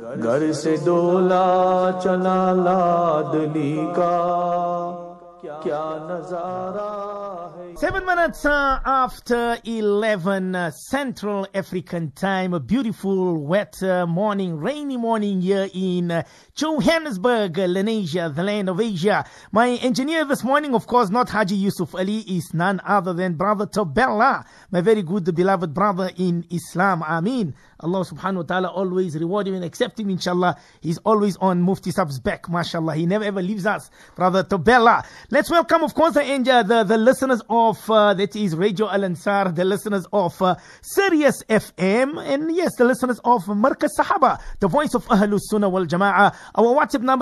घर से डोला चला लाडली का क्या नजारा है. 7 minutes after 11 Central African time. A beautiful, wet morning, rainy morning here in Johannesburg, Lenasia, the land of Asia. My engineer this morning, of course, not Haji Yusuf Ali, is none other than Brother Tobella, my very good, beloved brother in Islam. Ameen. Allah subhanahu wa ta'ala always reward him and accept him, inshallah. He's always on Mufti Sab's back, mashallah. He never ever leaves us, Brother Tobella. Let's welcome, of course, the listeners of, that is Radio Al Ansar, the listeners of Sirius FM, and yes, the listeners of Markaz Sahaba, the voice of Ahlus Sunnah wal Jama'ah. Our WhatsApp number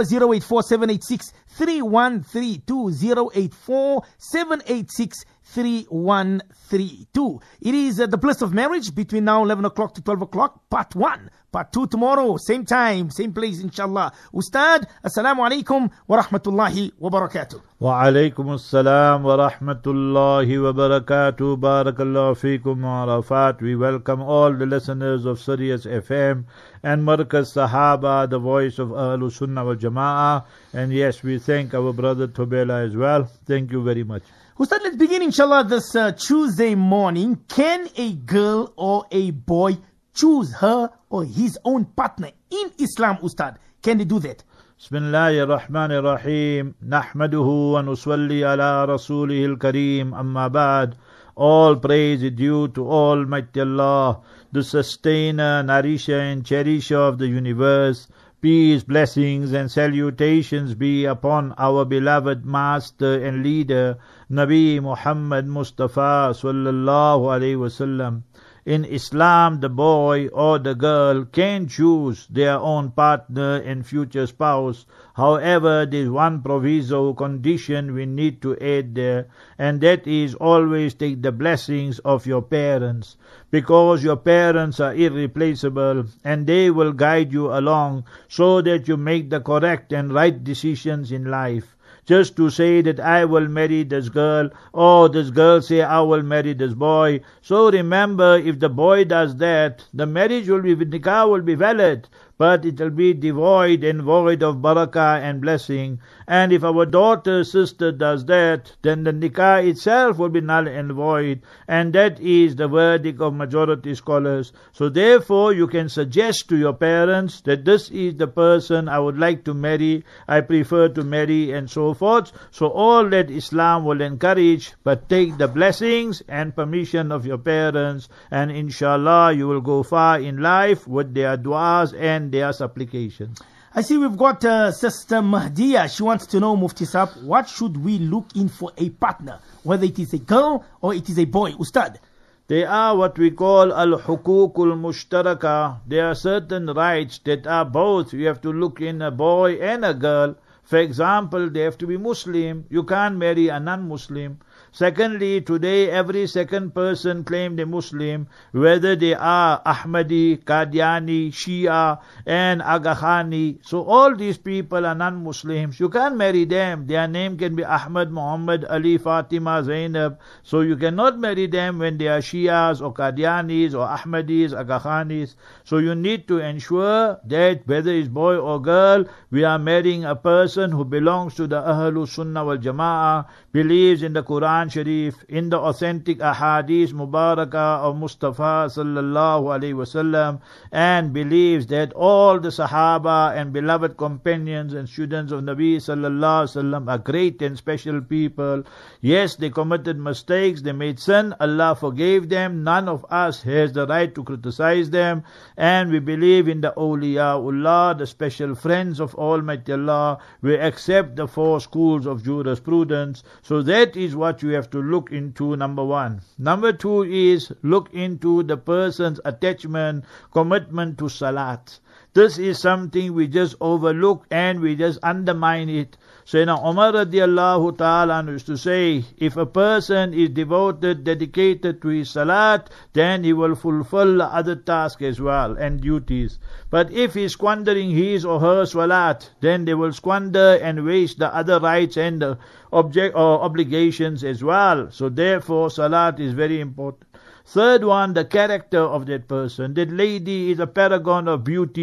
084-786-3132, 084-786-3132. It is the bliss of marriage between now 11 o'clock to 12 o'clock, part 1. Part 2 tomorrow, same time, same place, inshallah. Ustad, assalamu alaikum wa rahmatullahi wa barakatuh. Wa alaikum assalam wa rahmatullahi wa barakatuh. Barakallahu feekum wa arafat. We welcome all the listeners of Sirius FM and Markaz Sahaba, the voice of Ahlus Sunnah wal Jama'ah. And yes, we thank our brother Tobella as well. Thank you very much. Ustad, let's begin, inshallah, this Tuesday morning. Can a girl or a boy choose her or his own partner in Islam, Ustad? Can they do that? Bismillahir Rahmanir Rahim. Nahmaduhu wa nusalli ala rasulihil kareem. Amma ba'd. All praise is due to Almighty Allah, the sustainer, nourisher and cherisher of the universe. Peace, blessings and salutations be upon our beloved master and leader, Nabi Muhammad Mustafa sallallahu alaihi wasallam. In Islam, the boy or the girl can choose their own partner and future spouse. However, there is one proviso condition we need to add there, and that is always take the blessings of your parents, because your parents are irreplaceable and they will guide you along so that you make the correct and right decisions in life. Just to say that I will marry this girl, or this girl say I will marry this boy. So remember, if the boy does that, the marriage will be, nikah will be valid, but it will be devoid and void of barakah and blessing. And if our daughter, sister does that, then the nikah itself will be null and void. And that is the verdict of majority scholars. So therefore, you can suggest to your parents that this is the person I would like to marry, I prefer to marry, and so forth. So all that Islam will encourage, but take the blessings and permission of your parents, and inshallah you will go far in life with their du'as and their supplications. I see we've got Sister Mahdiya. She wants to know, Mufti Sahab, what should we look in for a partner, whether it is a girl or it is a boy, Ustad? They are what we call al-hukukul mushtaraka. There are certain rights that are both. You have to look in a boy and a girl. For example, they have to be Muslim. You can't marry a non-Muslim. Secondly, today every second person claimed a Muslim, whether they are Ahmadi, Qadiani, Shia and Aga Khani. So all these people are non-Muslims. You can't marry them. Their name can be Ahmad, Muhammad, Ali, Fatima, Zainab. So you cannot marry them when they are Shias or Qadianis or Ahmadis, Aga Khanis. So you need to ensure that whether it's boy or girl, we are marrying a person who belongs to the Ahlus Sunnah wal Jama'ah, believes in the Quran Sharif, in the authentic ahadith Mubarakah of Mustafa sallallahu alaihi wasallam, and believes that all the Sahaba and beloved companions and students of Nabi sallallahu alaihi wasallam are great and special people. Yes, they committed mistakes, they made sin, Allah forgave them, none of us has the right to criticize them, and we believe in the awliyaullah, the special friends of Almighty Allah. We accept the 4 schools of jurisprudence. So that is what you have to look into, number 1. Number 2 is look into the person's attachment, commitment to salat. This is something we just overlook and we just undermine it. Sayyidina Umar radiallahu ta'ala used to say, if a person is devoted, dedicated to his salat, then he will fulfill other tasks as well and duties. But if he is squandering his or her salat, then they will squander and waste the other rights and the obligations as well. So therefore, salat is very important. Third one, the character of that person. That lady is a paragon of beauty,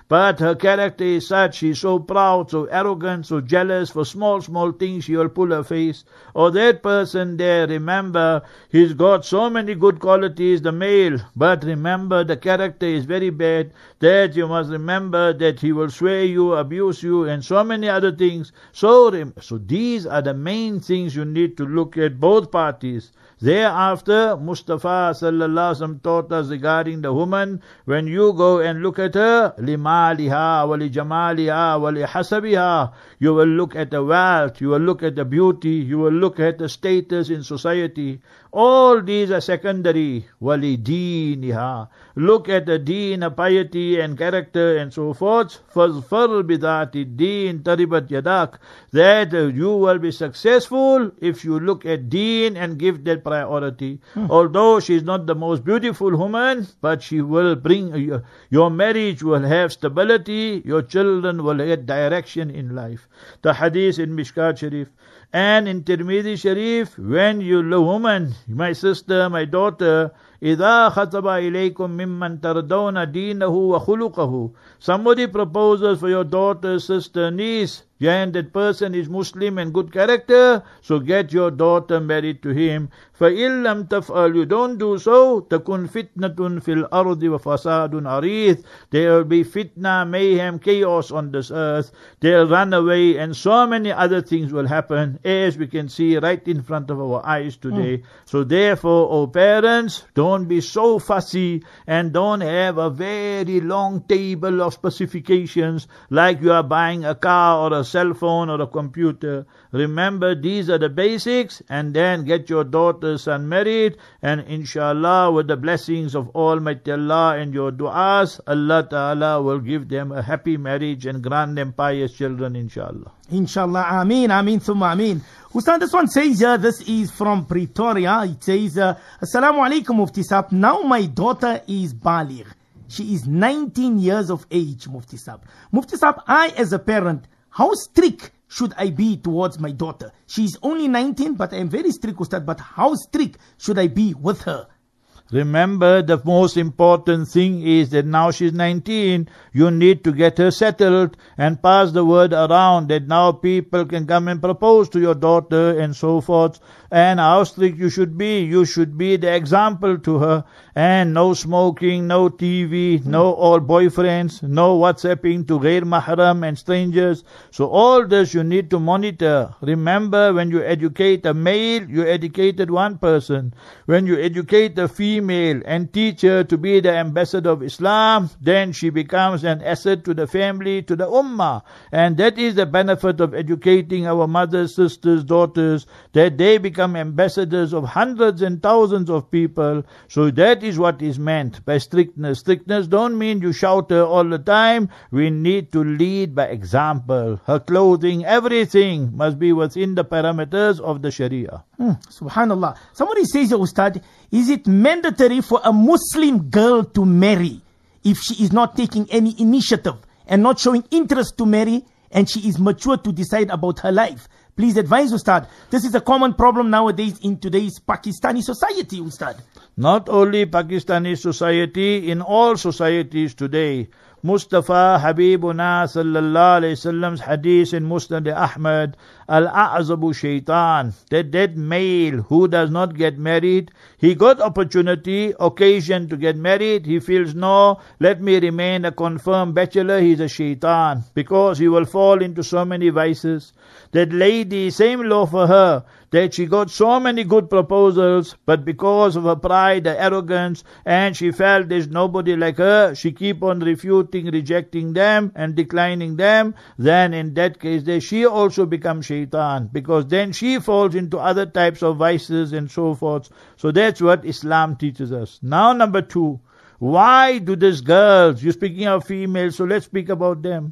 but her character is such, she's so proud, so arrogant, so jealous, for small things she will pull her face. Or that person there, remember, he's got so many good qualities, the male, but remember the character is very bad, that you must remember that he will swear you, abuse you, and so many other things. So these are the main things you need to look at, both parties. Thereafter, Mustafa sallallahu alaihi wasallam taught us regarding the woman, when you go and look at her, limaliha wa lijamaliha wa lihasabiha, you will look at the wealth, you will look at the beauty, you will look at the status in society. All these are secondary. Walidiniha. Look at the deen, piety and character and so forth. Fazfar bidati deen taribat yadak. That you will be successful if you look at deen and give that priority. Although she is not the most beautiful woman, but she will bring, your marriage will have stability, your children will get direction in life. The hadith in Mishkat Sharif. And in Tirmidhi Sharif, when you woman, my sister, my daughter, إِذَا خَطَبَ إِلَيْكُم مِّمَّن تَرْضَوْنَ دِينَهُ وَخُلُقَهُ. Somebody proposes for your daughter, sister, niece, and that person is Muslim and good character, so get your daughter married to him. فَإِن لَمْ تَفْعَلْ, you don't do so, تَكُنْ فِتْنَةٌ فِي الْأَرْضِ وَفَسَادٌ عَرِيضٌ. There will be fitna, mayhem, chaos on this earth. They'll run away and so many other things will happen, as we can see right in front of our eyes today. So therefore, O parents, don't be so fussy and don't have a very long table of specifications like you are buying a car or a cell phone or a computer. Remember, these are the basics, and then get your daughter, son married, and inshallah, with the blessings of Almighty Allah and your du'as, Allah Ta'ala will give them a happy marriage and grant them pious children, inshallah. Inshallah, ameen, ameen, thumma ameen. Ustad, this one says here, this is from Pretoria. It says, Assalamu alaikum, Mufti Sahab. Now my daughter is baligh. She is 19 years of age, Mufti Sahab. Mufti Sahab, I as a parent, how strict should I be towards my daughter? She is only 19, but I am very strict, Ustad. But how strict should I be with her? Remember, the most important thing is that now she's 19, you need to get her settled and pass the word around that now people can come and propose to your daughter and so forth. And how strict you should be. You should be the example to her. And no smoking, no TV, no all boyfriends, no WhatsApping to ghair mahram and strangers. So all this you need to monitor. Remember, when you educate a male, you educated one person. When you educate a female and teach her to be the ambassador of Islam, then she becomes an asset to the family, to the ummah. And that is the benefit of educating our mothers, sisters, daughters, that they become ambassadors of hundreds and thousands of people. So that is what is meant by strictness. Strictness don't mean you shout her all the time. We need to lead by example. Her clothing, everything must be within the parameters of the Sharia. Subhanallah. Somebody says, Ustad, is it mandatory for a Muslim girl to marry if she is not taking any initiative and not showing interest to marry, and she is mature to decide about her life? Please advise, Ustad. This is a common problem nowadays in today's Pakistani society, Ustad. Not only Pakistani society, in all societies today. Mustafa Habibuna sallallahu alayhi wasallam's hadith in Musnad Ahmad, Al-A'zabu Shaitan, that male who does not get married, he got opportunity, occasion to get married, he feels no, let me remain a confirmed bachelor, he's a shaitan, because he will fall into so many vices. That lady, same law for her, that she got so many good proposals, but because of her pride, her arrogance, and she felt there's nobody like her, she keep on refuting, rejecting them, and declining them, then in that case, she also becomes shaitan, because then she falls into other types of vices and so forth. So that's what Islam teaches us. Now number 2, why do these girls, you're speaking of females, so let's speak about them.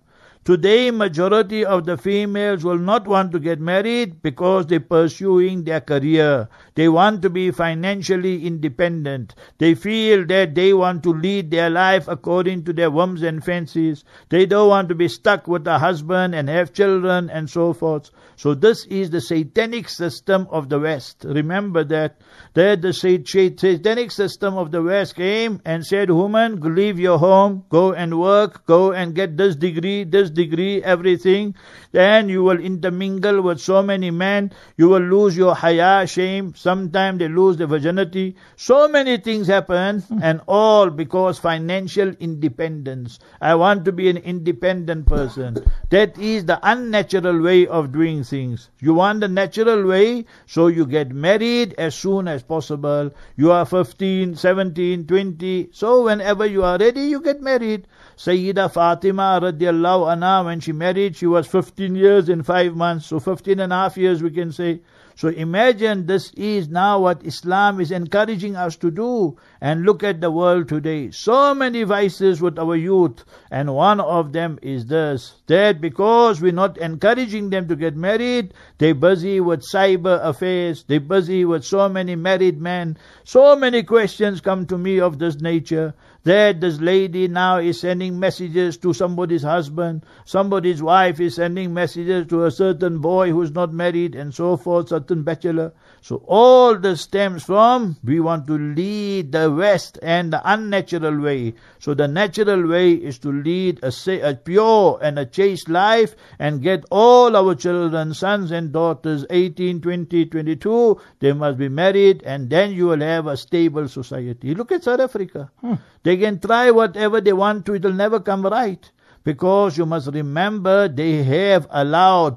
Today, majority of the females will not want to get married because they're pursuing their career. They want to be financially independent. They feel that they want to lead their life according to their whims and fancies. They don't want to be stuck with a husband and have children and so forth. So this is the satanic system of the West. Remember that the satanic system of the West came and said, woman, leave your home, go and work, go and get this degree, everything. Then you will intermingle with so many men. You will lose your haya, shame. Sometimes they lose their virginity. So many things happen, and all because financial independence. I want to be an independent person. That is the unnatural way of doing things. You want the natural way, so you get married as soon as possible. You are 15, 17, 20. So whenever you are ready, you get married. Sayyida Fatima radiallahu anha, when she married, she was 15 years and 5 months. So 15 and a half years we can say. So imagine this is now what Islam is encouraging us to do. And look at the world today. So many vices with our youth. And one of them is this. That because we're not encouraging them to get married, they're busy with cyber affairs. They're busy with so many married men. So many questions come to me of this nature. That this lady now is sending messages to somebody's husband. Somebody's wife is sending messages to a certain boy who's not married and so forth, certain bachelor. So all this stems from we want to lead the West and the unnatural way. So the natural way is to lead a pure and a chaste life and get all our children, sons and daughters, 18, 20, 22, they must be married, and then you will have a stable society. Look at South Africa. They can try whatever they want to, it will never come right. Because you must remember, they have allowed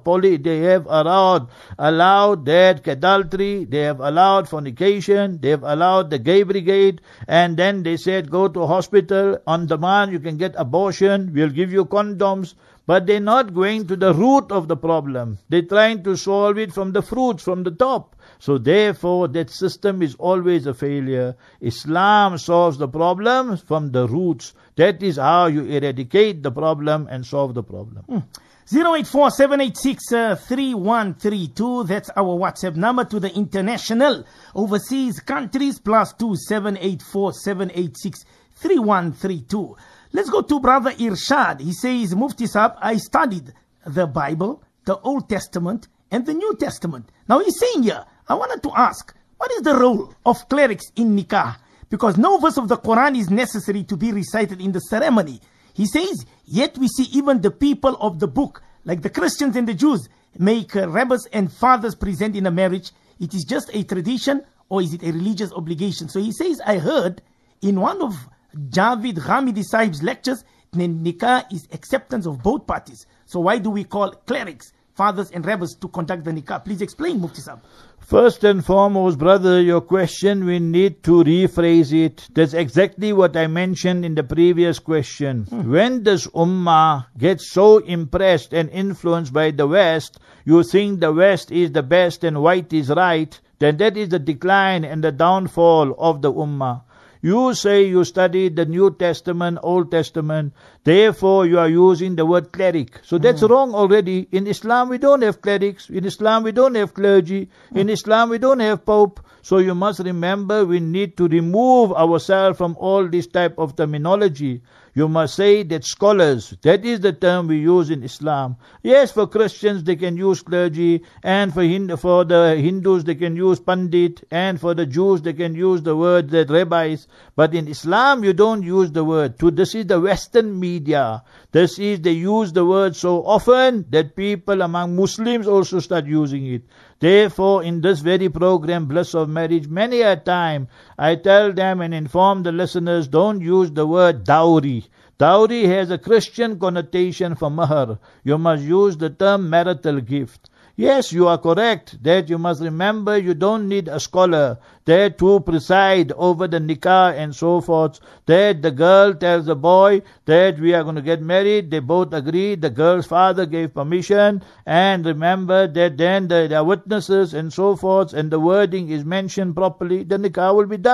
that adultery, they have allowed fornication, they have allowed the gay brigade, and then they said go to hospital, on demand you can get abortion, we'll give you condoms. But they're not going to the root of the problem. They're trying to solve it from the fruits, from the top. So therefore, that system is always a failure. Islam solves the problem from the roots. That is how you eradicate the problem and solve the problem. 084-786-3132. That's our WhatsApp number to the international overseas countries. +2 784-786-3132. Let's go to Brother Irshad. He says, Mufti Sahib, I studied the Bible, the Old Testament, and the New Testament. Now he's saying here, I wanted to ask, what is the role of clerics in nikah? Because no verse of the Quran is necessary to be recited in the ceremony. He says, yet we see even the people of the book, like the Christians and the Jews, make rabbis and fathers present in a marriage. It is just a tradition, or is it a religious obligation? So he says, I heard in one of Javid Ghamidi Sahib's lectures, nikah is acceptance of both parties. So why do we call clerics, fathers and rabbis to conduct the nikah? Please explain, Mufti Sahib. First and foremost, brother, your question, we need to rephrase it. That's exactly what I mentioned in the previous question. When this ummah gets so impressed and influenced by the West, you think the West is the best and white is right, then that is the decline and the downfall of the ummah. You say you studied the New Testament, Old Testament, therefore you are using the word cleric. So that's wrong already. In Islam we don't have clerics. In Islam we don't have clergy. In Islam we don't have pope. So you must remember we need to remove ourselves from all this type of terminology. You must say that scholars, that is the term we use in Islam. Yes, for Christians they can use clergy, and for the Hindus they can use pandit, and for the Jews they can use the word that rabbis. But in Islam you don't use the word. This is the Western media. They use the word so often that people among Muslims also start using it. Therefore, in this very program, Bliss of Marriage, many a time I tell them and inform the listeners, don't use the word dowry. Dowry has a Christian connotation for mahr. You must use the term marital gift. Yes, you are correct that you must remember you don't need a scholar there to preside over the nikah and so forth. That the girl tells the boy that we are going to get married. They both agree. The girl's father gave permission. And remember that then there are witnesses and so forth, and the wording is mentioned properly. The nikah will be done.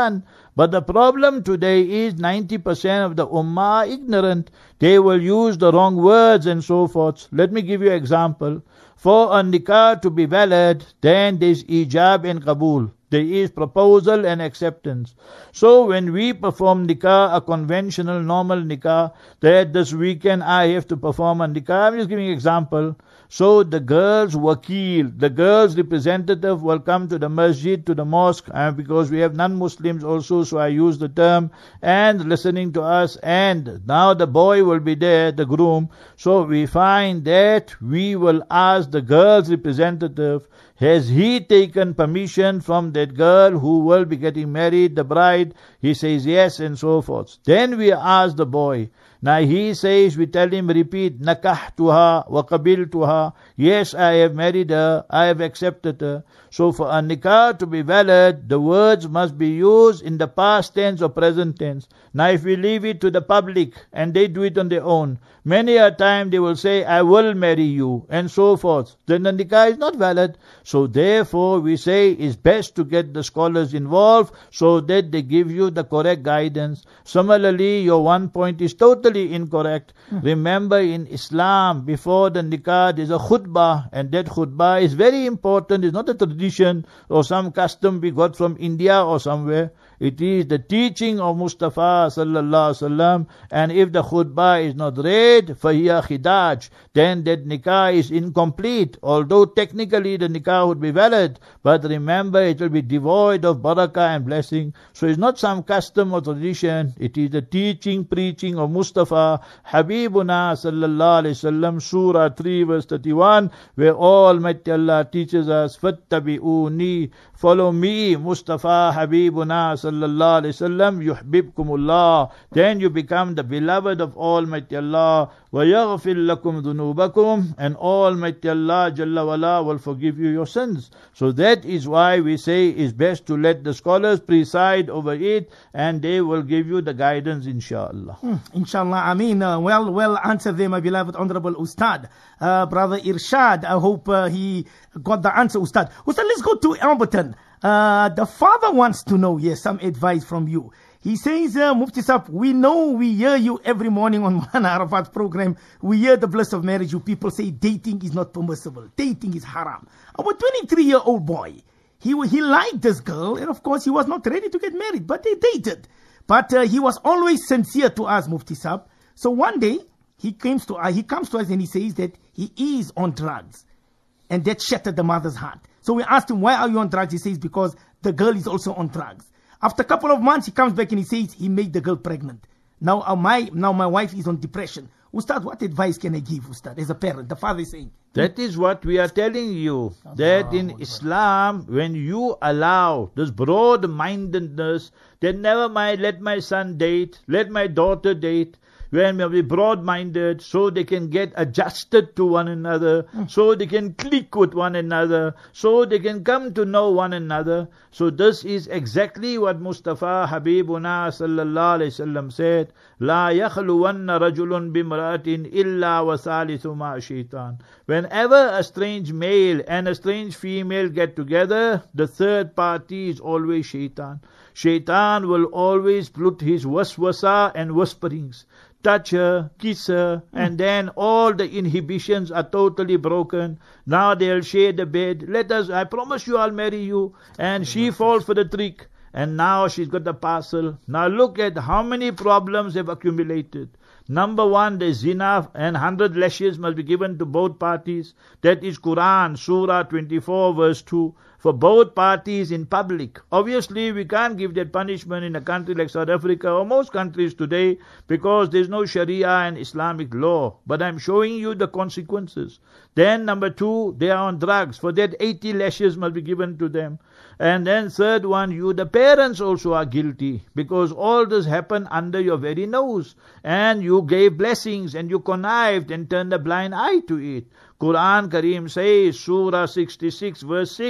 But the problem today is 90% of the ummah are ignorant. They will use the wrong words and so forth. Let me give you an example. For a nikah to be valid, then there is ijab and qabul. There is proposal and acceptance. So when we perform nikah, a conventional, normal nikah, that this weekend I have to perform a nikah, I'm just giving an example. So the girl's wakil, the girl's representative will come to the masjid, to the mosque, because we have non-Muslims also, so I use the term, and listening to us, and now the boy will be there, the groom. So we find that we will ask the girl's representative, has he taken permission from that girl who will be getting married, the bride? He says yes, and so forth. Then we ask the boy. Now he says, we tell him, repeat, nakahtuha wa qabiltuha. Yes, I have married her, I have accepted her. So for a nikah to be valid, the words must be used in the past tense or present tense. Now if we leave it to the public and they do it on their own, many a time they will say, I will marry you, and so forth. Then the nikah is not valid. So therefore we say it's best to get the scholars involved so that they give you the correct guidance. Similarly, your one point is totally incorrect. Remember, in Islam, before the nikah, there's a khutbah, and that khutbah is very important. It's not a tradition or some custom we got from India or somewhere. It is the teaching of Mustafa sallallahu alaihi wasallam, and if the khutbah is not read, fahiya khidaj, then that nikah is incomplete. Although technically the nikah would be valid, but remember it will be devoid of barakah and blessing. So it's not some custom or tradition. It is the teaching, preaching of Mustafa Habibuna sallallahu alaihi wasallam, Surah 3 verse 31, where Almighty Allah teaches us, fattabi'uni, follow me, Mustafa Habibuna sallallahu alaihi wasallam, yuhbibkumullah. Then you become the beloved of Almighty Allah. Wa yaghfir lakum dhunubakum, and Almighty Allah Jalla wala will forgive you your sins. So that is why we say it's best to let the scholars preside over it, and they will give you the guidance, inshallah. Inshallah, Ameen. Well answered there, my beloved Honorable Ustad. Brother Irshad, I hope he got the answer, Ustad. Ustad, let's go to Alberton. The father wants to know, yes, some advice from you. He says, Mufti Sahib, we hear you every morning on Mana Arafat's program. We hear the bliss of marriage. You people say dating is not permissible. Dating is haram. Our 23-year-old boy, he liked this girl, and of course he was not ready to get married, but they dated. But he was always sincere to us, Mufti Sahib. So one day, he comes to us and he says that he is on drugs. And that shattered the mother's heart. So we asked him, why are you on drugs? He says, because the girl is also on drugs. After a couple of months, he comes back and he says he made the girl pregnant. Now my wife is on depression. Ustad, what advice can I give, Ustad, as a parent? The father is saying. That is what we are telling you. That in Islam, when you allow this broad-mindedness, then never mind, let my son date, let my daughter date, when we be broad-minded, so they can get adjusted to one another, so they can click with one another, so they can come to know one another. So this is exactly what Mustafa Habibuna sallallahu alayhi wasallam said, La yakhluwanna rajulun bimra'atin illa wa thalithu ma shaitan. Whenever a strange male and a strange female get together, the third party is always shaitan. Shaitan will always put his waswasa and whisperings. Touch her, kiss her, and then all the inhibitions are totally broken. Now they'll share the bed. I promise you I'll marry you. And she falls for the trick. And now she's got the parcel. Now look at how many problems have accumulated. Number one, the zina, and 100 lashes must be given to both parties. That is Quran, Surah 24, verse 2. For both parties in public. Obviously, we can't give that punishment in a country like South Africa or most countries today because there's no Sharia and Islamic law. But I'm showing you the consequences. Then number two, they are on drugs. For that, 80 lashes must be given to them. And then third one, the parents also are guilty because all this happened under your very nose. And you gave blessings and you connived and turned a blind eye to it. Quran Kareem says, Surah 66 verse 6,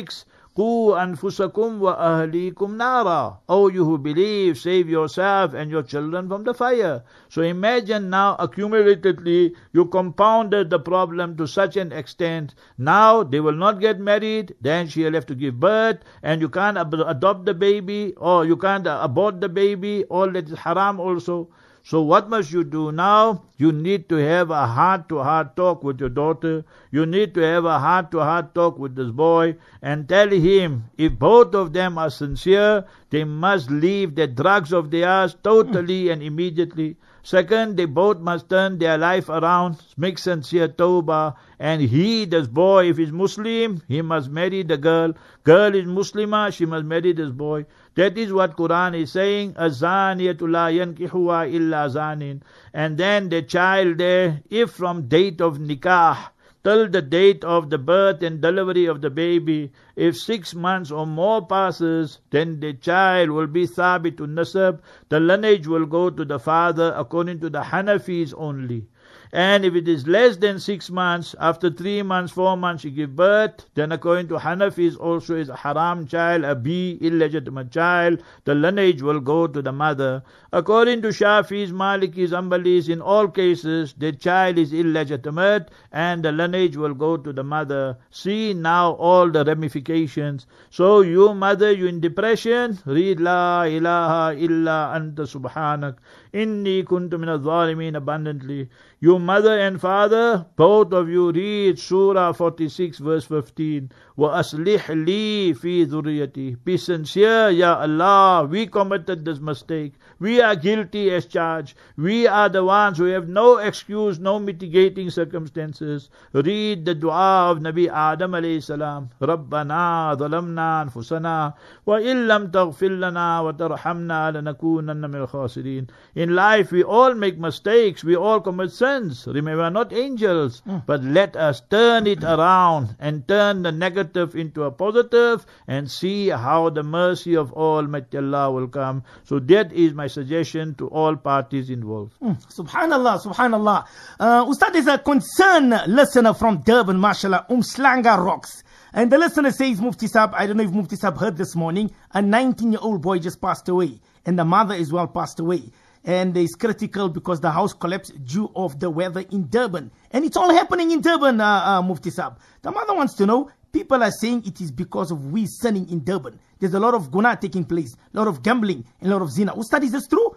Qu anfusakum wa ahlikum nara. O you who believe, save yourself and your children from the fire. So imagine now accumulatedly you compounded the problem to such an extent. Now they will not get married, then she'll have to give birth, and you can't adopt the baby, or you can't abort the baby, all that is haram also. So what must you do now? You need to have a heart-to-heart talk with your daughter. You need to have a heart-to-heart talk with this boy and tell him if both of them are sincere, they must leave the drugs of theirs totally and immediately. Second, they both must turn their life around, make sincere tawbah, and he, this boy, if he's Muslim, he must marry the girl. Girl is Muslimah, she must marry this boy. That is what Quran is saying, azaniyatu la yankihuha illa zanin. And then the child there, if from date of nikah till the date of the birth and delivery of the baby, if 6 months or more passes, then the child will be thabitun nasab. The lineage will go to the father according to the Hanafis only. And if it is less than 6 months, after 3 months, 4 months, you give birth, then according to Hanafis also is a haram child, a illegitimate child. The lineage will go to the mother. According to Shafis, Malikis, Ambalis, in all cases, the child is illegitimate and the lineage will go to the mother. See now all the ramifications. So you mother, you in depression, read La ilaha illa anta subhanak, inni kuntu min al-zalimin abundantly. You mother and father, both of you read Surah 46 verse 15. وَأَصْلِحْ لِي فِي ذُرِّيَّتِي. Be sincere, Ya Allah, we committed this mistake. We are guilty as charged. We are the ones who have no excuse, no mitigating circumstances. Read the dua of Nabi Adam alayhi salam. رَبَّنَا ظَلَمْنَا أَنفُسَنَا وَإِن لَمْ تَغْفِرْ لَنَا وَتَرْحَمْنَا لَنَكُونَنَّ مِنَ الْخَاسِرِينَ. In life we all make mistakes, we all commit sins. Remember, we are not angels, but let us turn it around and turn the negative into a positive and see how the mercy of Almighty Allah will come. So that is my suggestion to all parties involved. Subhanallah, subhanallah. Ustad is a concerned listener from Durban, mashallah, Slanga Rocks. And the listener says, Mufti Sahib, I don't know if Mufti Sahib heard this morning, a 19-year-old boy just passed away, and the mother as well passed away. And it's critical because the house collapsed due of the weather in Durban. And it's all happening in Durban, Mufti Sahib. The mother wants to know, people are saying it is because of we sinning in Durban. There's a lot of guna taking place, a lot of gambling, and a lot of zina. Ustad, is this true?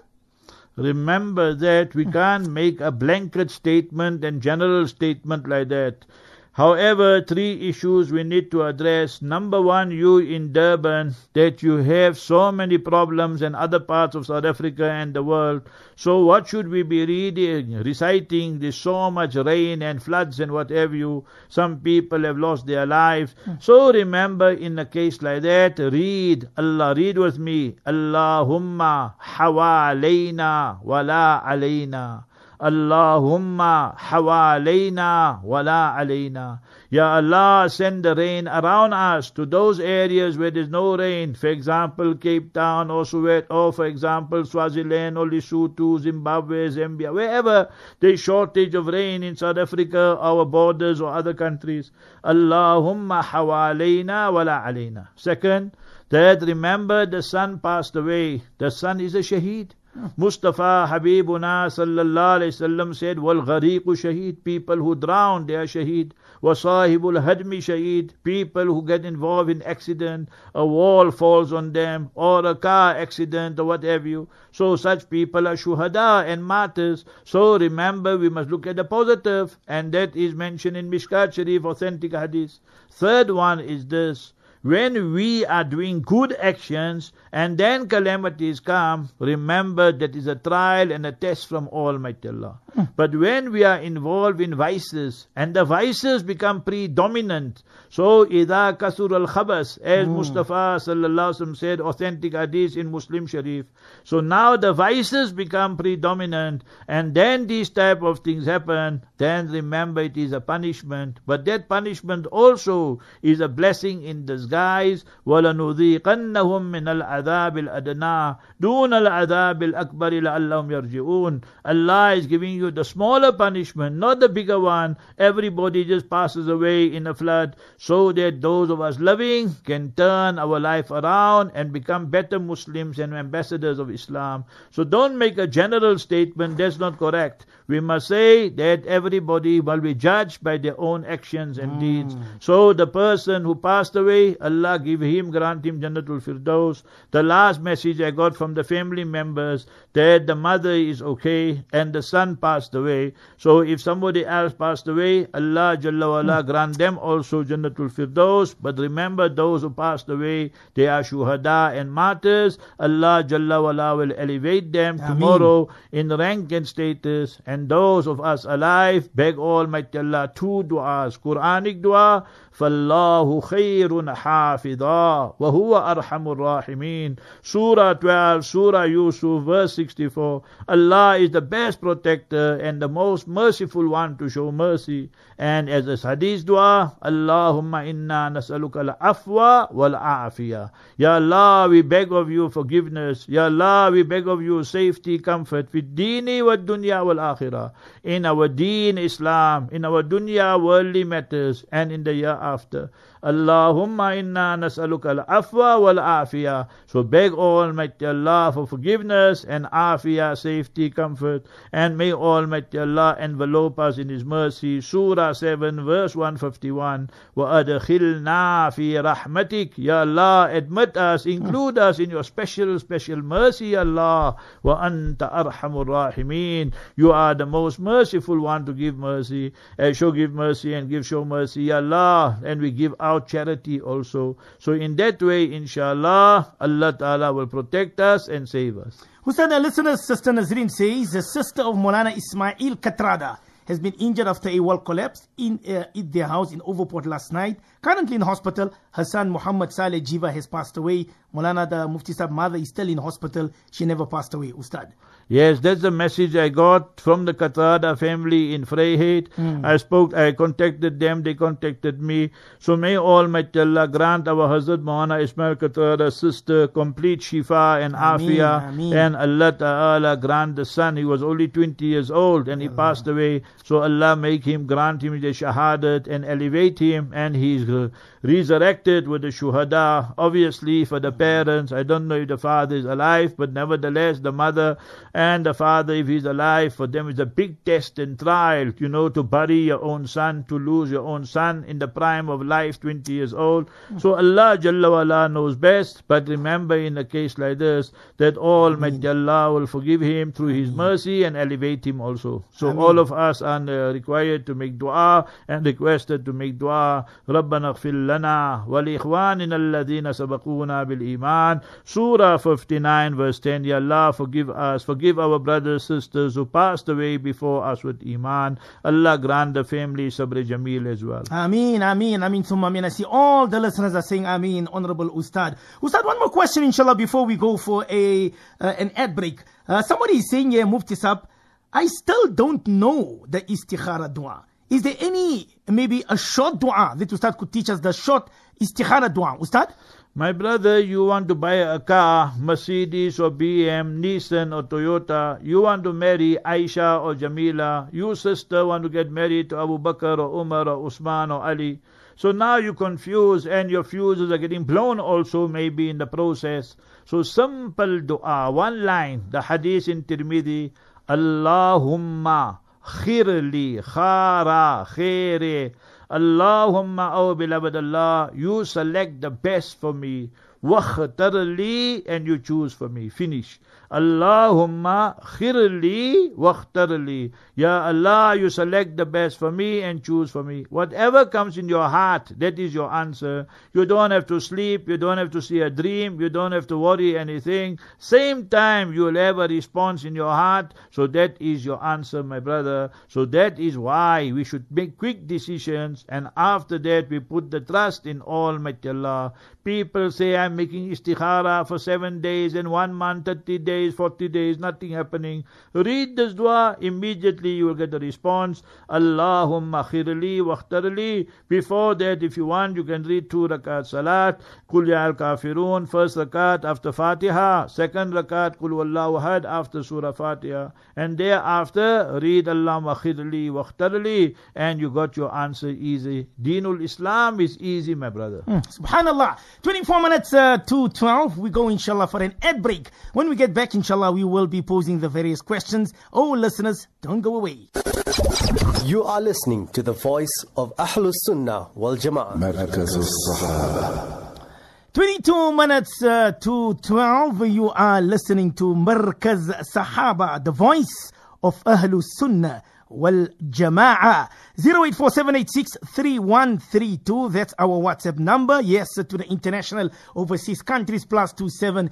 Remember that we can't make a blanket statement and general statement like that. However, 3 issues we need to address. Number 1, you in Durban, that you have so many problems in other parts of South Africa and the world. So what should we be reading, reciting? There's so much rain and floods and what have you. Some people have lost their lives. So remember, in a case like that, read with me. Allahumma hawalayna wala alayna. Allahumma hawalayna wala alayna. Ya Allah, send the rain around us to those areas where there's no rain. For example, Cape Town or Soweto, or for example, Swaziland or Lesotho, Zimbabwe, Zambia, wherever there's shortage of rain in South Africa, our borders or other countries. Allahumma hawalayna wala alayna. Second, that remember the son passed away. The son is a shaheed. Mustafa Habibuna sallallahu alayhi wasallam said, Wal ghariqu shaheed, people who drown, they are shaheed. Wasahibul hadmi shaheed, people who get involved in accident, a wall falls on them, or a car accident, or what have you. So such people are shuhada and martyrs. So remember, we must look at the positive, and that is mentioned in Mishkat Sharif, authentic hadith. Third one is this. When we are doing good actions and then calamities come, remember that is a trial and a test from Almighty Allah. But when we are involved in vices and the vices become predominant, so إِذَا كَثُرَ الْخَبَث, as Mustafa sallallahu alaihi wasallam said, authentic hadith in Muslim Sharif. So now the vices become predominant and then these type of things happen, then remember it is a punishment. But that punishment also is a blessing in disguise. guys, وَلَنُذِيقَنَّهُم مِّنَ الْعَذَابِ الْأَدْنَى دُونَ الْعَذَابِ الْأَكْبَرِ لَعَلَّهُمْ يَرْجِعُونَ. Allah is giving you the smaller punishment, not the bigger one. Everybody just passes away in a flood, so that those of us living can turn our life around and become better Muslims and ambassadors of Islam. So don't make a general statement, that's not correct. We must say that everybody will be judged by their own actions and deeds. So the person who passed away, Allah grant him Jannatul Firdaus. The last message I got from the family members, that the mother is okay and the son passed away. So if somebody else passed away, Allah Jalla wa'ala grant them also Jannatul Firdaus. But remember, those who passed away, they are shuhada and martyrs. Allah Jalla wa'ala will elevate them tomorrow in rank and status. And those of us alive, beg Almighty Allah two du'as, Quranic dua, فَاللَّهُ خَيْرٌ حَافِظًا وَهُوَ أَرْحَمُ الرَّاحِمِينَ. Surah 12, Surah Yusuf, verse 64. Allah is the best protector and the most merciful one to show mercy. And as a hadith dua, Allahumma inna nas'aluka al-afwa wal-a'afiyah. Ya Allah, we beg of you forgiveness. Ya Allah, we beg of you safety, comfort, fi dini wa dunya wal akhirah. In our deen, Islam, in our dunya, worldly matters, and in the year after. Allahumma inna nas'aluka al-afwa wal-afiyah. So beg Almighty Allah for forgiveness and afiyah, safety, comfort. And may Almighty Allah envelope us in His mercy. Surah 7, verse 151. وَأَدْخِلْنَا فِي رَحْمَتِكَ. Ya Allah, admit us, include us in your special mercy, Ya Allah. وَأَنْتَ أَرْحَمُ الرَّاحِمِينَ. You are the most merciful one to give mercy. Show give mercy and show mercy, Ya Allah. And we give out charity also. So in that way, inshallah, Allah Ta'ala will protect us and save us. Ustad, our listener, Sister Nazreen says, the sister of Maulana Ismail Katrada has been injured after a wall collapsed in their house in Overport last night. Currently in hospital, her son Muhammad Saleh Jiva has passed away. Maulana, the Mufti Sahib mother, is still in hospital. She never passed away, Ustad. Yes, that's the message I got from the Katrada family in Vryheid. I contacted them, they contacted me. So may Almighty Allah grant our Hazrat Maulana Ismail Katrada's sister complete shifa and afiyah. And Allah Ta'ala grant the son, he was only 20 years old and he passed away. So Allah make him, grant him the shahadat and elevate him, and he's resurrected with the shuhada. Obviously for the parents, I don't know if the father is alive, but nevertheless the mother and the father, if he's alive, for them it's a big test and trial, to bury your own son, to lose your own son in the prime of life, 20 years old. So Allah Jalla wa'ala knows best, but remember in a case like this, that Almighty Allah will forgive him through His mercy and elevate him also. So all of us are required to make dua and requested to make dua. رَبَّنَا اغْفِرْ لَنَا وَلِإِخْوَانِنَا الَّذِينَ سَبَقُونَا بِالْإِيمَانِ. Surah 59 verse 10. Ya Allah, forgive us, forgive our brothers, sisters who passed away before us with Iman. Allah grant the family Sabr Jameel as well. Ameen, Ameen, Ameen, Summa Ameen. I see all the listeners are saying Ameen, Honorable Ustad. Ustad, one more question inshallah before we go for an ad break. Somebody is saying here, Mufti Sahib, I still don't know the istikhara dua. Is there maybe a short dua that Ustad could teach us, the short istikhara dua? Ustad? My brother, you want to buy a car, Mercedes or BM, Nissan or Toyota. You want to marry Aisha or Jamila. You sister want to get married to Abu Bakr or Umar or Usman or Ali. So now you're confused and your fuses are getting blown also maybe in the process. So simple dua, one line, the hadith in Tirmidhi, Allahumma khirli khara khairi. Allahumma, oh beloved Allah, you select the best for me. Wakhtarli, and you choose for me. Finish. Allahumma khirli wakhtarli. Ya Allah, you select the best for me and choose for me. Whatever comes in your heart, that is your answer. You don't have to sleep, you don't have to see a dream, you don't have to worry anything. Same time, you will have a response in your heart. So that is your answer, my brother. So that is why we should make quick decisions, and after that we put the trust in Almighty Allah. People say, I'm making istikhara for 7 days and 1 month, 30 days. days, 40 days, nothing happening. Read this dua, immediately you will get a response. Allahumma khirli wakhtarli. Before that, if you want, you can read 2 rakat salat. Qul ya al-kafirun, first rakat after Fatiha. Second rakat, Qul wallahu ahad after Surah Fatiha. And thereafter, read Allahumma khirli wakhtarli. And you got your answer easy. Deenul Islam is easy, my brother. Subhanallah. 24 minutes to 12. We go, inshallah, for an ad break. When we get back, inshallah, we will be posing the various questions. Oh, listeners, don't go away. You are listening to the voice of Ahlus Sunnah wal Jama'ah. 22 minutes to 12. You are listening to Markaz Sahaba, the voice of Ahlus Sunnah wal Jama'ah. 0847863132. That's our WhatsApp number. Yes, to the international overseas countries, +27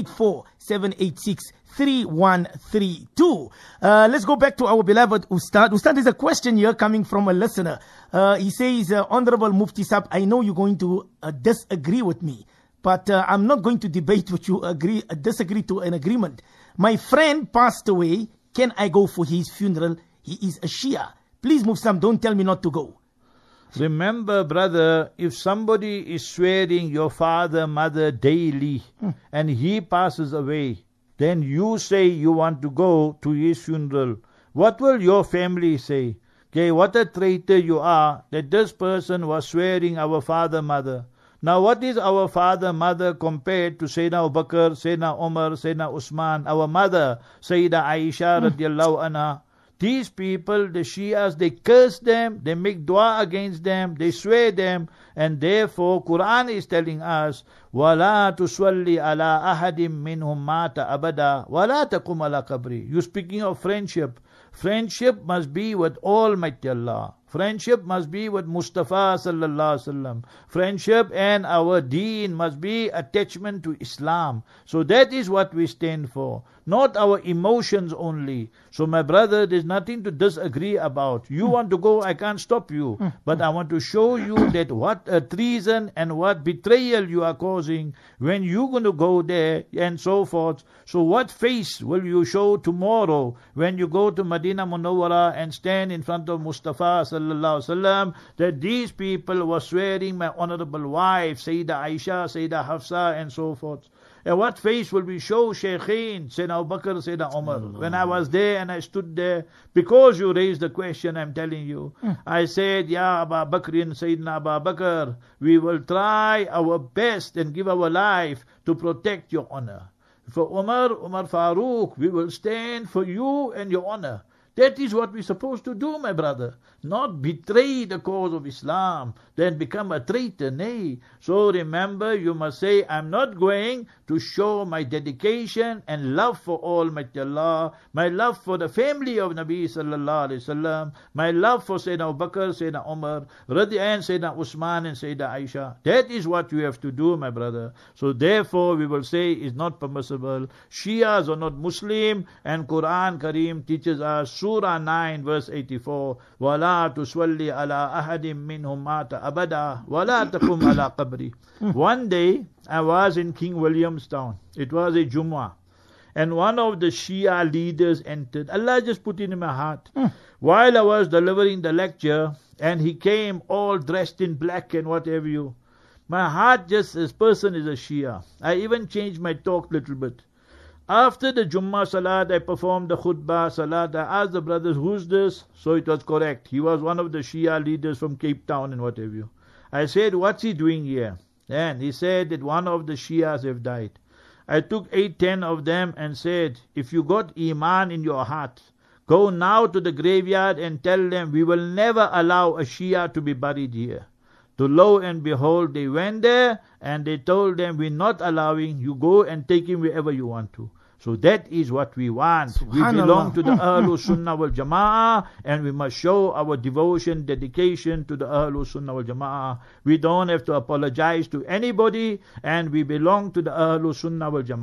847863132. Let's go back to our beloved Ustad. Ustad, there's a question here coming from a listener. He says, Honorable Mufti Sahib, I know you're going to disagree with me, but I'm not going to debate with you, disagree to an agreement. My friend passed away. Can I go for his funeral? He is a Shia. Please, Mufti, don't tell me not to go. Remember, brother, if somebody is swearing your father, mother daily, and he passes away, then you say you want to go to his funeral. What will your family say? Okay, what a traitor you are, that this person was swearing our father, mother. Now, what is our father, mother compared to Sayyidina Abu Bakr, Sayyidina Umar, Sayyidina Usman, our mother, Sayyida Aisha radiallahu anha? These people, the Shias, they curse them, they make dua against them, they swear them, and therefore Quran is telling us, وَلَا تُصَلِّ عَلَىٰ أَحَدٍ مِّنْهُمْ مَاتَ أَبَدًا وَلَا تَقُمْ عَلَىٰ قَبْرِهِ. You're speaking of friendship. Friendship must be with Almighty Allah. Friendship must be with Mustafa sallallahu alaihi wasallam. Friendship and our deen must be attachment to Islam. So that is what we stand for, not our emotions only. So my brother, there's nothing to disagree about. You want to go, I can't stop you. But I want to show you that what a treason and what betrayal you are causing when you're going to go there and so forth. So what face will you show tomorrow when you go to Medina Munawwara and stand in front of Mustafa sallallahu alaihi wasallam that these people were swearing my honorable wife, Sayyida Aisha, Sayyida Hafsa, and so forth? And what face will we show Shaykhin, Sayyidina Abu Bakr, Sayyidina Umar? When I was there and I stood there, because you raised the question, I'm telling you, I said, Ya Abu Bakr and Sayyidina Abu Bakr, we will try our best and give our life to protect your honor. For Umar Farooq, we will stand for you and your honor. That is what we're supposed to do, my brother. Not betray the cause of Islam, then become a traitor. Nay. So remember, you must say, I'm not going to show my dedication and love for Almighty Allah, my love for the family of Nabi sallallahu alaihi wasallam, my love for Sayyidina Abu Bakr, Sayyidina Umar, and Sayyidina Usman and Sayyidina Aisha. That is what you have to do, my brother. So therefore, we will say it's not permissible. Shias are not Muslim, and Quran Kareem teaches us, Surah 9 verse 84, وَلَا تُصَلِّ عَلَىٰ أَحَدٍ مِّنْهُمْ مَاتَ أَبَدًا وَلَا تَقُمْ عَلَىٰ قَبْرِهِ. One day, I was in King Williamstown. It was a Jummah. And one of the Shia leaders entered. Allah just put it in my heart. While I was delivering the lecture, and he came all dressed in black and whatever you. My heart just, this person is a Shia. I even changed my talk a little bit. After the Jummah Salat, I performed the Khutbah Salat. I asked the brothers, who's this? So it was correct. He was one of the Shia leaders from Cape Town and whatever you. I said, what's he doing here? And he said that one of the Shias have died. I took 8-10 of them and said, if you got Iman in your heart, go now to the graveyard and tell them we will never allow a Shia to be buried here. To lo and behold, they went there and they told them, we're not allowing, you go and take him wherever you want to. So that is what we want. We belong to the Ahlul Sunnah wal Jama'ah, and we must show our devotion, dedication to the Ahlul Sunnah wal Jama'ah. We don't have to apologize to anybody, and we belong to the Ahlul Sunnah wal Jama'ah.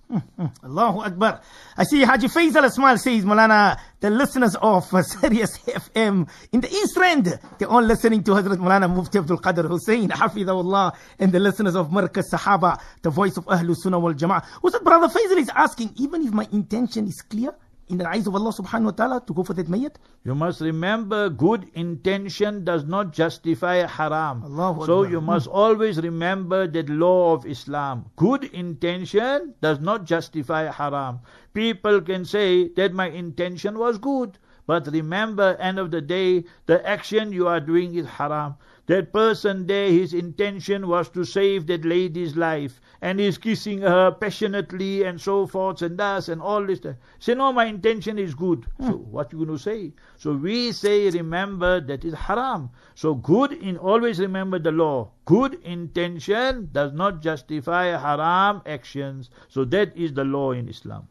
Allahu Akbar. I see Haji Faisal Asmal says, Maulana, the listeners of Sirius FM in the East End, they're all listening to Hazrat Maulana Mufti Abdul Qadir Hussain, Hafidahullah, and the listeners of Markaz Sahaba, the voice of Ahlus Sunnah wal Jama'ah. What's that, Brother Faisal is asking, even if my intention is clear in the eyes of Allah subhanahu wa ta'ala to go for that mayyat? You must remember, good intention does not justify haram. Allahu So Akbar. you must always remember that law of Islam. Good intention does not justify haram. People can say that my intention was good, but remember, end of the day, the action you are doing is haram. That person there, his intention was to save that lady's life, and he's kissing her passionately and so forth and thus and all this. Say, no, my intention is good. So what you going to say? So we say, remember, that is haram. So always remember the law. Good intention does not justify haram actions. So that is the law in Islam.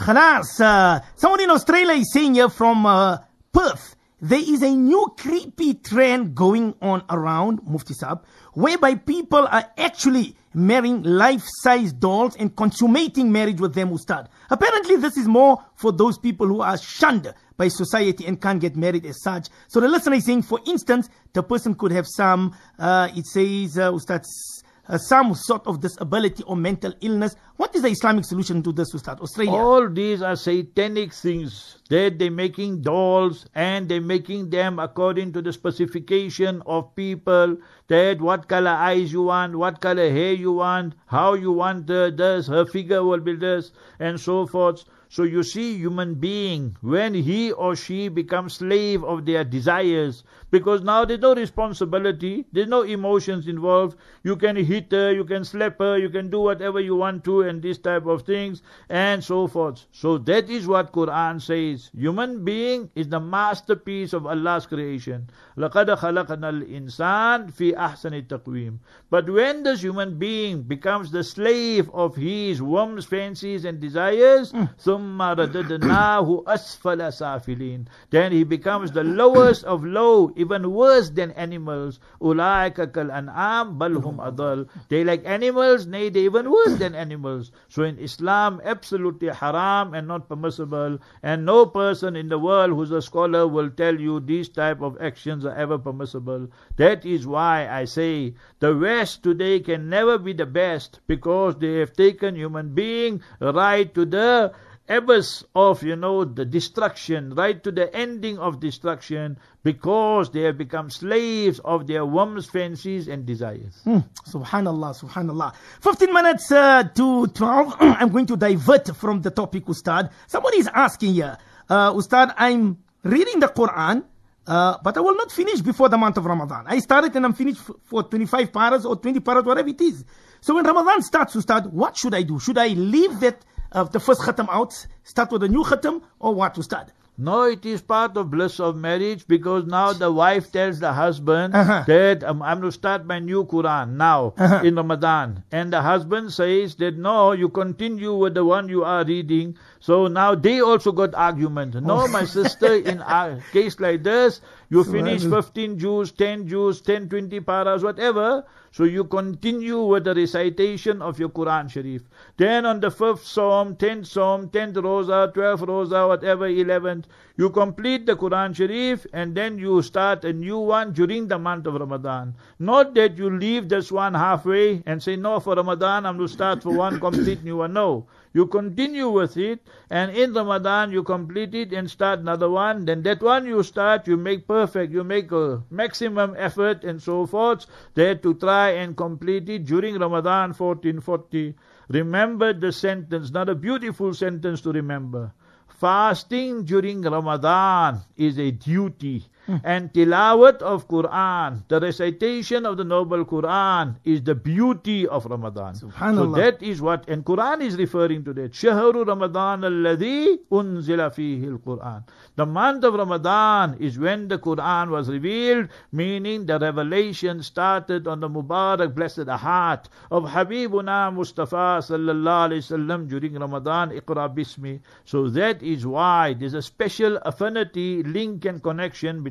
Khalas, someone in Australia is saying here from Perth, there is a new creepy trend going on around, Mufti Saab, whereby people are actually marrying life-size dolls and consummating marriage with them, Ustad. Apparently this is more for those people who are shunned by society and can't get married as such. So the listener is saying, for instance, the person could have some, it says, Ustad, some sort of disability or mental illness. What is the Islamic solution to this, Ustad? Australia. All these are satanic things. They're making dolls and they're making them according to the specification of people. That what color eyes you want, what color hair you want, how you want this, her figure will be this, and so forth. So you see, human being, when he or she becomes slave of their desires, because now there's no responsibility, there's no emotions involved. You can hit her, you can slap her, you can do whatever you want to, and this type of things, and so forth. So that is what Quran says. Human being is the masterpiece of Allah's creation. لَقَدْ خَلَقْنَا الْإِنسَانَ فِي أَحْسَنِ تَقْوِيمٍ. But when this human being becomes the slave of his whims, fancies, and desires, ثُمَّ رَدَدْنَاهُ أَسْفَلَ سَافِلِينَ, then he becomes the lowest of low, even worse than animals. أُولَٰئِكَ كَالْأَنْعَامِ بَلْ هُمْ أَضَلُّ. They like animals, nay, they even worse than animals. So in Islam, absolutely haram and not permissible, and no person in the world who's a scholar will tell you these type of actions are ever permissible. That is why I say the West today can never be the best, because they have taken human being right to the abyss of, the destruction, right to the ending of destruction, because they have become slaves of their whims, fancies, and desires. Subhanallah, subhanallah. 15 minutes to 12. I'm going to divert from the topic, Ustad. Somebody is asking here, Ustad, I'm reading the Quran, but I will not finish before the month of Ramadan. I started and I'm finished for 25 paras or 20 paras, whatever it is. So when Ramadan starts, Ustad, what should I do? Should I leave that the first khatam out, start with a new khatam, or what, Ustad? No, it is part of bliss of marriage, because now the wife tells the husband that I'm going to start my new Quran now in Ramadan. And the husband says that no, you continue with the one you are reading. So now they also got argument. No, my sister, in a case like this, you finish 15 juz, 10 juz, 10, 20 paras, whatever. So you continue with the recitation of your Quran Sharif. Then on the 5th Psalm, 10th Roza, 12th Roza, whatever, 11th, you complete the Quran Sharif, and then you start a new one during the month of Ramadan. Not that you leave this one halfway and say, no, for Ramadan I'm going to start for one complete new one. No. You continue with it, and in Ramadan you complete it and start another one. Then that one you start, you make perfect, you make a maximum effort and so forth, there to try and complete it during Ramadan 1440. Remember the sentence, not a beautiful sentence to remember. Fasting during Ramadan is a duty. And tilawat of Quran, the recitation of the noble Quran, is the beauty of Ramadan. Subhanallah. So that is what, and Quran is referring to that. Shahru Ramadan alladhi unzila fihi al-Quran. The month of Ramadan is when the Quran was revealed, meaning the revelation started on the Mubarak, blessed heart of Habibuna Mustafa sallallahu alayhi wasallam during Ramadan. Iqra bismi. So that is why there's a special affinity, link and connection between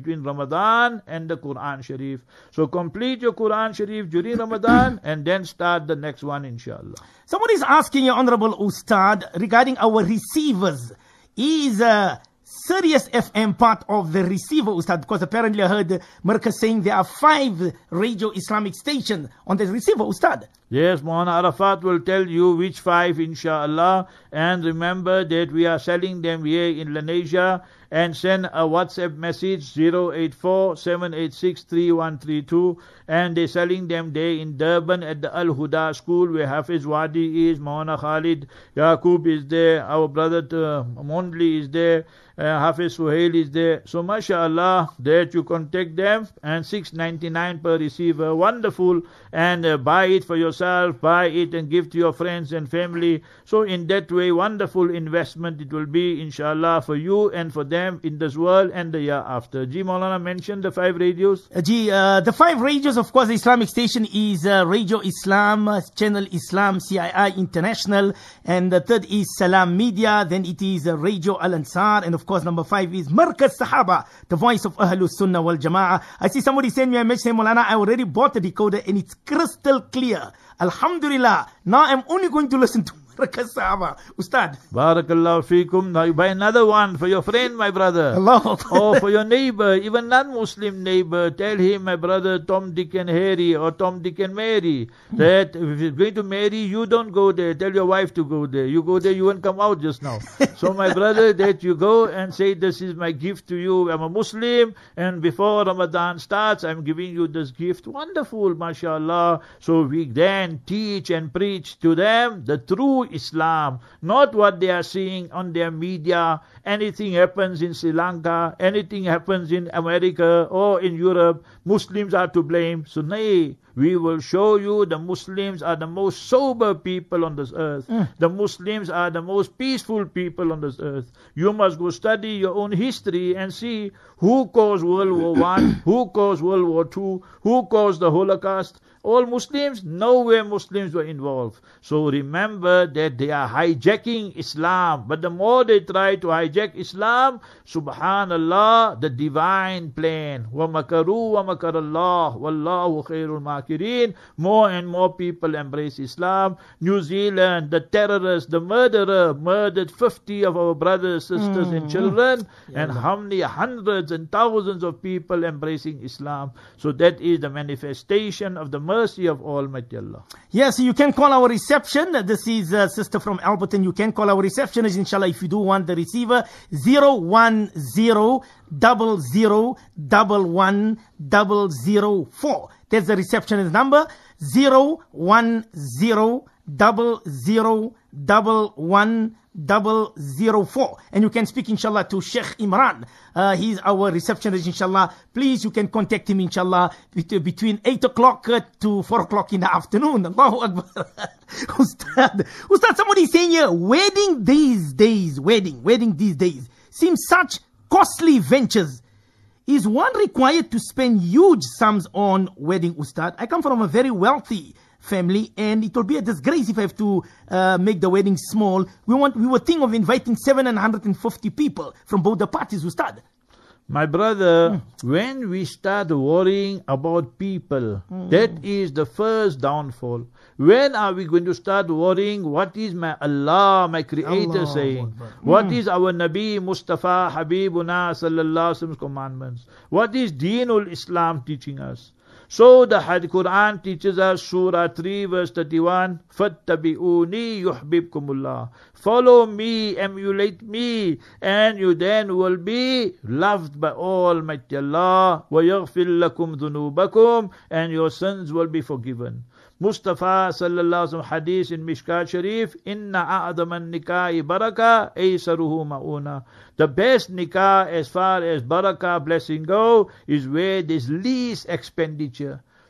between Ramadan and the Quran Sharif. So complete your Quran Sharif during Ramadan and then start the next one, inshallah. Somebody is asking you, Honorable Ustad, regarding our receivers. Is Sirius FM part of the receiver, Ustad? Because apparently I heard Marcus saying there are 5 radio Islamic stations on the receiver, Ustad. Yes, Maulana Arafat will tell you which 5, inshallah. And remember that we are selling them here in Lenasia. And send a WhatsApp message 084-786-3132. And they're selling them there in Durban at the Al Huda School where Hafiz Wadi is, Maulana Khalid Yaqub is there, our brother Mondli is there, Hafiz Suhail is there. So mashallah, that you contact them, and $6.99 per receiver, wonderful. And buy it for yourself, buy it and give to your friends and family. So in that way, wonderful investment it will be, inshallah, for you and for them in this world and the year after. Ji Maulana mentioned the 5 radios. The 5 radios, of course, the Islamic station is Radio Islam, Channel Islam, CII International, and the 3rd is Salam Media, then it is Radio Al Ansar, and of course number 5 is Markaz Sahaba, the voice of Ahlus Sunnah wal Jama'ah. I see somebody send me a message saying, Maulana, I already bought the decoder and it's crystal clear. Alhamdulillah. Now I'm only going to listen to Markaz Sahaba. Ustad. Barakallahu feekum. Now you buy another one for your friend, my brother. Allah. Or for your neighbor, even non-Muslim neighbor. Tell him, my brother, Tom, Dick and Harry, or Tom, Dick and Mary, that if he's going to marry, you don't go there. Tell your wife to go there. You go there, you won't come out just now. So my brother, that you go and say, this is my gift to you. I'm a Muslim, and before Ramadan starts, I'm giving you this gift. Wonderful, mashallah. So we then teach and preach to them the true Islam, not what they are seeing on their media. Anything happens in Sri Lanka, anything happens in America or in Europe, Muslims are to blame. So nay, we will show you the Muslims are the most sober people on this earth. The Muslims are the most peaceful people on this earth. You must go study your own history and see who caused World War I, who caused World War II, who caused the Holocaust. All Muslims? Nowhere Muslims were involved. So remember that they are hijacking Islam. But the more they try to hijack Islam, subhanallah, the divine plan. وَمَكَرُوا وَمَكَرَ اللَّهُ وَاللَّهُ خَيْرُ الْمَاكِرِينَ. More and more people embrace Islam. New Zealand, the terrorist, the murderer, murdered 50 of our brothers, sisters and children. And how many hundreds and thousands of people embracing Islam. So that is the manifestation of the mercy of Almighty Allah. Yes, you can call our reception. This is a sister from Alberton. You can call our receptionist, inshallah, if you do want the receiver. 010-00-11-004. That's the receptionist number. 010-00-11-004. And you can speak, inshallah, to Sheikh Imran. He's our receptionist, inshallah. Please, you can contact him, inshallah, between 8 o'clock to 4 o'clock in the afternoon. Allahu Akbar. Ustad, somebody is saying here, wedding these days seem such costly ventures. Is one required to spend huge sums on wedding, Ustad? I come from a very wealthy family, and it will be a disgrace if I have to make the wedding small. We were thinking of inviting 750 people from both the parties, Ustad. My brother, when we start worrying about people, that is the first downfall. When are we going to start worrying what is my Allah, my Creator saying? What is our Nabi Mustafa Habibuna Sallallahu Alaihi Wasallam's commandments? What is Deenul Islam teaching us? So the Quran teaches us, Surah 3 verse 31, فَاتَّبِعُونِي يُحْبِبْكُمُ Follow me, emulate me, and you then will be loved by Almighty Allah. وَيَغْفِرْ لَكُمْ ذُنُوبَكُمْ And your sins will be forgiven. Mustafa sallallahu alaihi wasallam hadith in Mishkat Sharif, Inna a'adaman nikahi baraka aysaruhu ma'una. The best nikah as far as barakah, blessing go, is where there's least expenditure.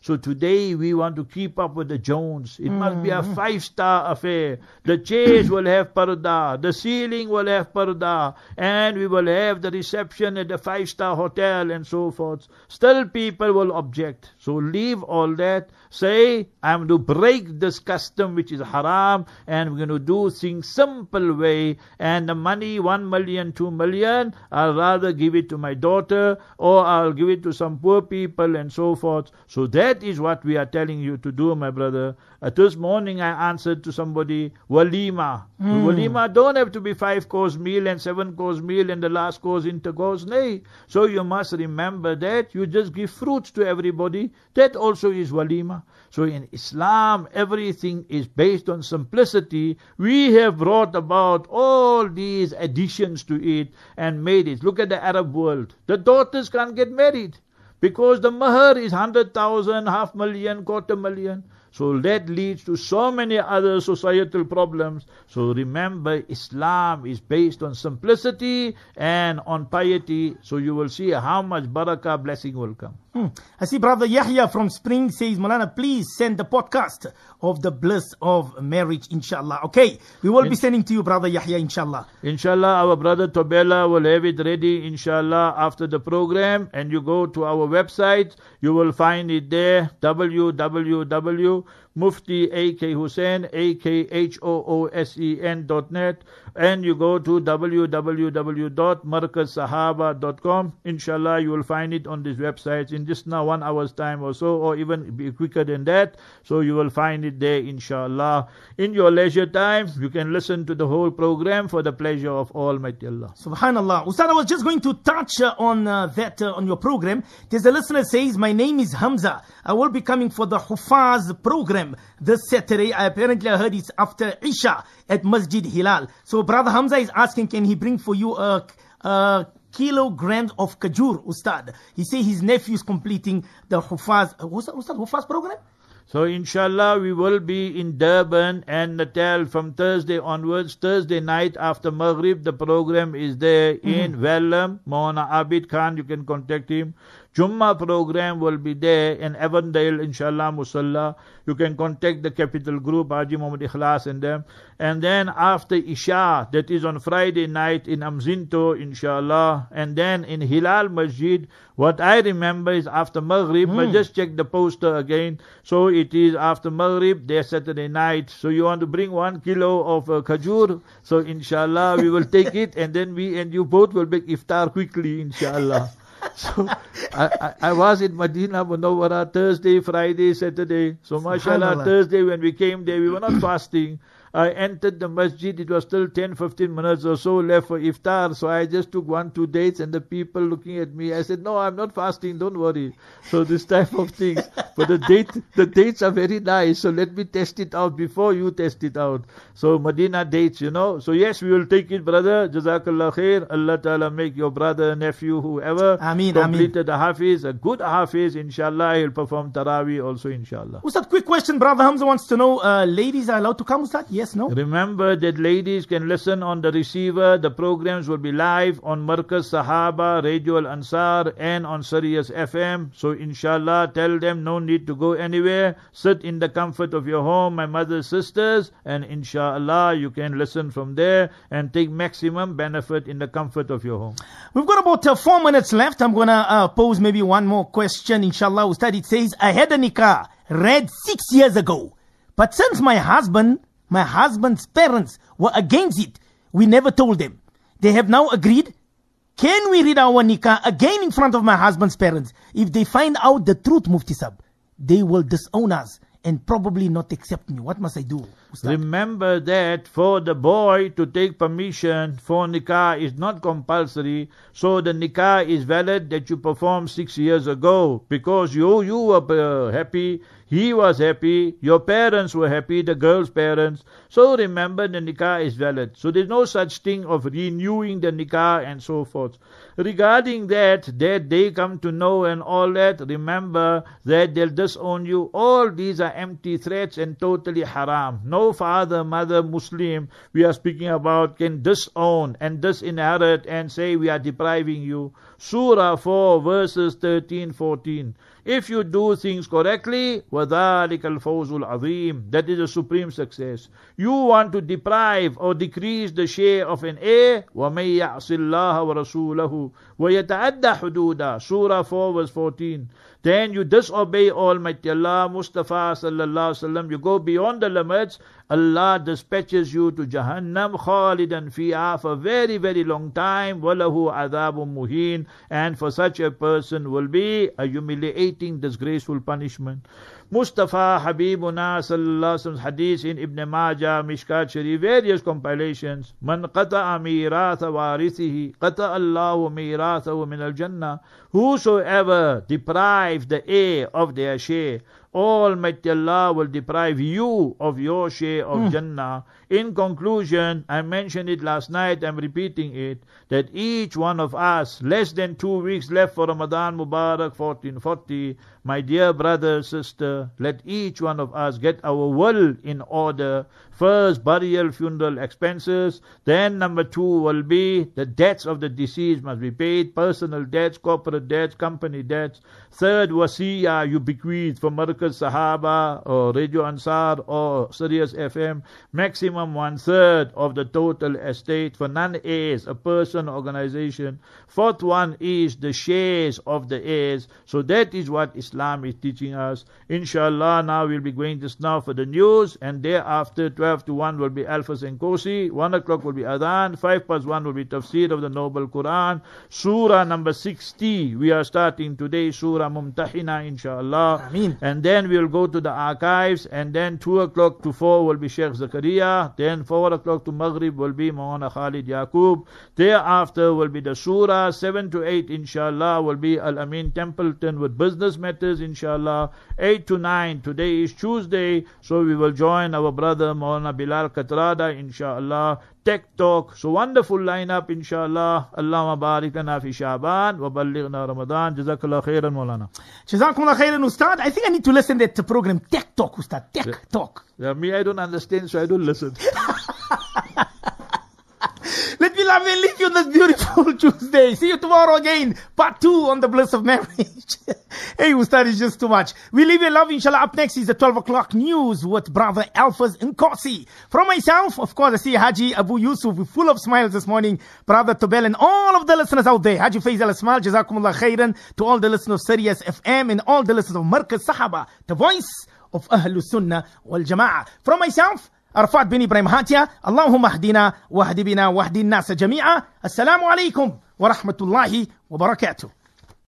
So today we want to keep up with the Jones. It must be a 5-star affair. The chairs will have parda, the ceiling will have parda, and we will have the reception at the 5-star hotel and so forth. Still people will object. So leave all that. Say, I'm to break this custom which is haram, and we're going to do things simple way, and the money 1 million, 2 million, I'll rather give it to my daughter, or I'll give it to some poor people and so forth. So that is what we are telling you to do, my brother. This morning I answered to somebody, walima. Walima don't have to be 5-course meal and 7-course meal and the last course intercourse. Nay. So you must remember that you just give fruits to everybody. That also is walima. So in Islam, everything is based on simplicity. We have brought about all these additions to it and made it. Look at the Arab world. The daughters can't get married because the mahr is 100,000, 500,000, 250,000. So that leads to so many other societal problems. So remember, Islam is based on simplicity and on piety. So you will see how much barakah, blessing will come. I see Brother Yahya from Spring says, Malana, please send the podcast of the bliss of marriage, inshallah. Okay, we will be sending to you, Brother Yahya, inshallah. Inshallah, our brother Tobela will have it ready, inshallah, after the program. And you go to our website, you will find it there, www.mufti A.K. Hussein, AKHOOSEN.net, and you go to www.markazsahaba.com. Inshallah, you will find it on this website in just now 1 hour's time or so, or even be quicker than that. So you will find it there, inshallah. In your leisure time, you can listen to the whole program for the pleasure of Almighty Allah. Subhanallah. Ustad, I was just going to touch on that on your program. There's a listener says, my name is Hamza. I will be coming for the Hufaz program this Saturday. I apparently heard it's after Isha at Masjid Hilal. So Brother Hamza is asking, can he bring for you a kilogram of kajur, Ustad? He say his nephew is completing the Hufaz. Ustad, Hufaz program? So inshallah we will be in Durban and Natal from Thursday onwards. Thursday night after Maghrib, the program is there in Wellam. Maulana Abid Khan, you can contact him. Jummah program will be there in Avondale, inshallah, Musalla. You can contact the Capital Group, Haji Muhammad Ikhlas and them. And then after Isha, that is on Friday night in Amzinto, inshallah. And then in Hilal Masjid, what I remember is after Maghrib, but just check the poster again. So it is after Maghrib, there Saturday night. So you want to bring 1 kilo of khajur. So inshallah, we will take it, and then we and you both will make iftar quickly, inshallah. So I was in Medina Munawwara Thursday, Friday, Saturday. So mashallah, Thursday when we came there, we were not fasting. I entered the masjid, it was still 10-15 minutes or so left for iftar. So I just took 1-2 dates, and the people looking at me, I said, no, I'm not fasting, don't worry. So this type of things. But the dates are very nice. So let me test it out before you test it out. So Medina dates, you know. So yes, we will take it, brother. Jazakallah khair. Allah Ta'ala make your brother, nephew, whoever completed the Hafiz, a good Hafiz, inshallah. He'll perform Taraweeh also, inshallah. Ustad, quick question. Brother Hamza wants to know, ladies are allowed to come, Ustad? Yes, no? Remember that ladies can listen on the receiver. The programs will be live on Markaz Sahaba, Radio Al Ansar, and on Sirius FM. So inshallah, tell them no need to go anywhere. Sit in the comfort of your home, my mother's sisters, and inshallah, you can listen from there and take maximum benefit in the comfort of your home. We've got about 4 minutes left. I'm going to pose maybe one more question, inshallah. Ustad, it says, I had a nikah read 6 years ago. But since my husband's parents were against it, we never told them. They have now agreed. Can we read our nikah again in front of my husband's parents? If they find out the truth, Mufti Sab, they will disown us and probably not accept me. What must I do, Ustad? Remember that for the boy to take permission for nikah is not compulsory. So the nikah is valid that you performed 6 years ago, because you were happy, he was happy, your parents were happy, the girl's parents. So remember, the nikah is valid. So there's no such thing of renewing the nikah and so forth. Regarding that they come to know and all that, remember that they'll disown you. All these are empty threats and totally haram. No no father, mother, Muslim, we are speaking about, can disown and disinherit and say we are depriving you. Surah 4 verses 13-14. If you do things correctly, وَذَلِكَ الْفَوْزُ الْعَظِيمُ, that is a supreme success. You want to deprive or decrease the share of an heir, وَمَن يَعْصِ اللَّهَ وَرَسُولَهُ وَيَتَعَدَّ حُدُودًا, Surah 4 verse 14. Then you disobey Almighty Allah, Mustafa sallallahu alaihi wasallam, you go beyond the limits, Allah dispatches you to Jahannam khalidan fiha for a very, very long time, walahu adhabun muhin, and for such a person will be a humiliating, disgraceful punishment. Mustafa Habibuna sallallahu alaihi wasallam's hadith in Ibn Majah, Mishkat Sharif, various compilations. Man qata'a miratha warithihi, qata'a Allahu mirathahu min al-Jannah. Whosoever deprive the heir of their share, Almighty Allah will deprive you of your share of Jannah. In conclusion, I mentioned it last night, I'm repeating it, that each one of us, less than 2 weeks left for Ramadan Mubarak 1440, my dear brother, sister, let each one of us get our will in order. First, burial, funeral expenses. Then number 2 will be the debts of the deceased must be paid, personal debts, corporate debts, company debts. Third, wasiya, you bequeath from Markaz Sahaba or Radio Ansar or Sirius FM, maximum 1/3 of the total estate for non-heirs, a person, organization. Fourth one is the shares of the heirs. So that is what Islam is teaching us. Inshallah, now we'll be going just now for the news, and thereafter 12 to 1 will be Alphas and Kosi, 1 o'clock will be Adhan, 5 past 1 will be Tafsir of the Noble Quran, Surah number 60. We are starting today, Surah Mumtahina, inshallah. Ameen. And then we'll go to the archives, and then 2 o'clock to 4 will be Sheikh Zakaria, then 4 o'clock to Maghrib will be Maulana Khalid Yaqub, thereafter will be the Surah, 7 to 8 inshallah will be Al-Amin Templeton with business matters inshallah, 8 to 9, today is Tuesday, so we will join our brother Maulana Bilal Katrada inshallah, Tech Talk. So wonderful lineup inshallah. Allahumma barik lana fi Sha'ban wa ballighna Ramadan. Jazakallah khairan Maulana. Jazakumullah khairan, Ustad. I think I need to listen to that program, Tech Talk, Ustad. Tech Talk. Yeah, me, I don't understand, so I don't listen. Let me love and leave you on this beautiful Tuesday. See you tomorrow again. Part 2 on the bliss of marriage. Hey, Ustad, is just too much. We leave you love, inshallah. Up next is the 12 o'clock news with Brother Alphas Nkosi. From myself, of course, I see Haji Abu Yusuf full of smiles this morning. Brother Tobel and all of the listeners out there. Haji Faisal Asmal, Jazakumullah khairan. To all the listeners of Sirius FM and all the listeners of Markaz Sahaba, the voice of Ahlus Sunnah wal Jama'ah. From myself, Arafat bin Ibrahim Hatia, Allahumma hdina wahdi bina wahdi nasa jami'a. Assalamu alaikum wa rahmatullahi wa barakatuh.